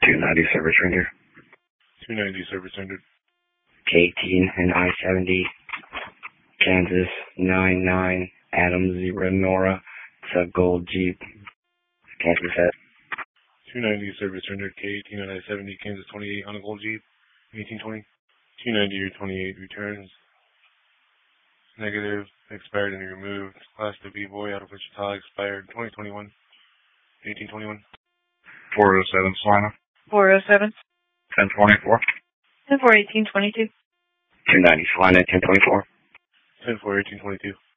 290 service render. 290 service rendered. K18 and I-70, Kansas 99, Adam 0 Nora, it's a gold Jeep, Kansas set. 290 service rendered. K18 and I-70, Kansas 28 on a gold Jeep, 1820. 290 or 28 returns. Negative, expired and removed. Class to B-Boy out of Wichita, expired 2021, 1821. 407 Salina. 407. 1024. 10-4, 1822. 290 Salina, 1024. 10-4, 1822.